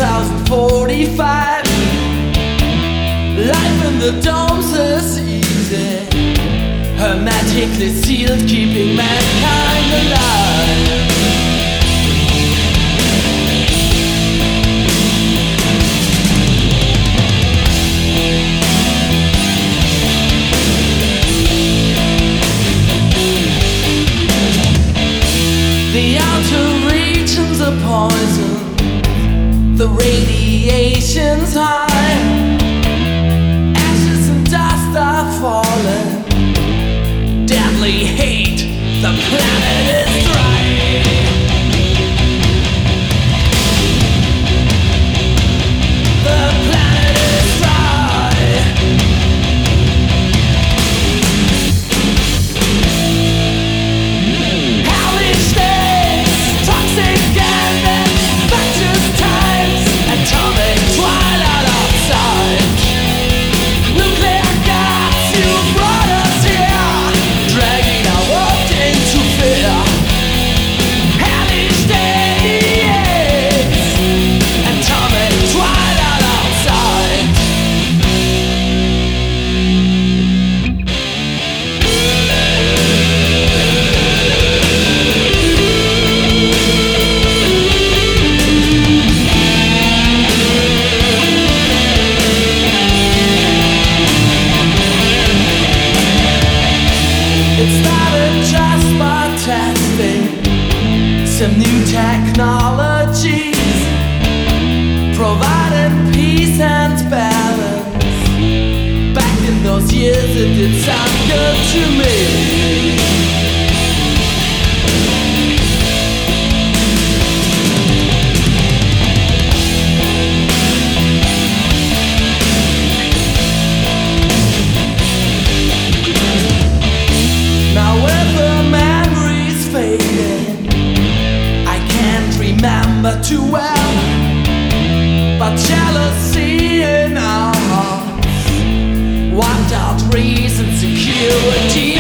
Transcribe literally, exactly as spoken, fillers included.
thousand forty-five. Life in the domes is easy, hermetically sealed, keeping mankind alive. The outer regions are poison, the radiation's high. Ashes and dust are falling, deadly hate, the planet is dry. The planet is dry. Hellish days, toxic and infectious times, atomic twilight outside. Nuclear gods, you brought us here, dragging our world into fear. Hellish days, atomic twilight outside. It started just by testing some new technologies, providing peace and balance. Back in those years it did sound good to me. Now with the memories fading, I can't remember too well, but jealousy in our hearts wiped out reason, security